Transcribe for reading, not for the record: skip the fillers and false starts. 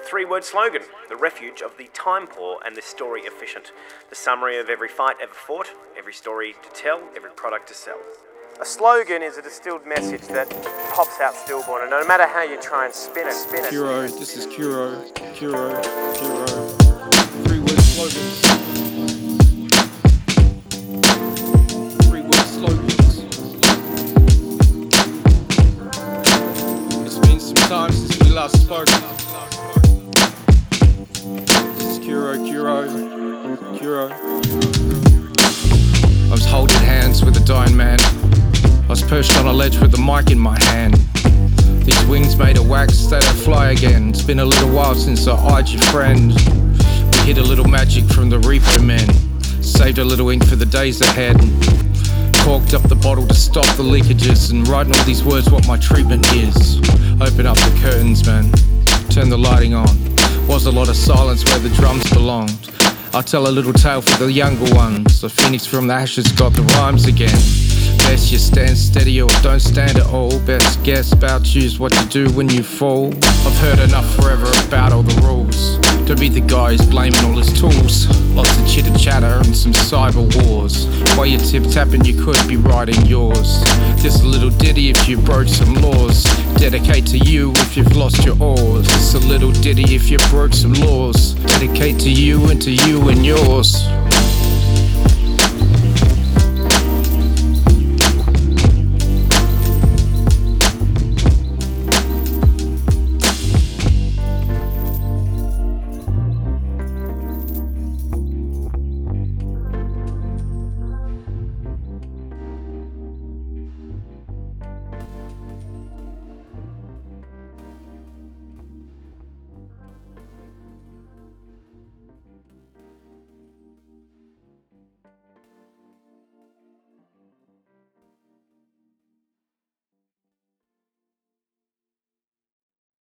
Three-word slogan, the refuge of the time-poor and the story-efficient. The summary of every fight ever fought, every story to tell, every product to sell. A slogan is a distilled message that pops out stillborn, and no matter how you try and spin it. Curo, this is Curo. Three-word slogans. Three-word slogans. It's been some time since we last spoke. This is Curo. I was holding hands with a dying man. I was perched on a ledge with a mic in my hand. These wings made of wax, they don't fly again. It's been a little while since I eyed your friend. We hid a little magic from the Reaper men. Saved a little ink for the days ahead. Corked up the bottle to stop the leakages. And writing all these words what my treatment is. Open up the curtains, man. Turn the lighting on. Was a lot of silence where the drums belonged. I'll tell a little tale for the younger ones. The phoenix from the ashes got the rhymes again. Best you stand steady or don't stand at all. Best guess about you's what you do when you fall. I've heard enough forever about all the rules. Don't be the guy who's blaming all his tools. Lots of chitter chatter and some cyber wars. While you're tip-tapping you could be writing yours. Just a little ditty if you broke some laws. Dedicate to you if you've lost your oars. Just a little ditty if you broke some laws. Dedicate to you and yours.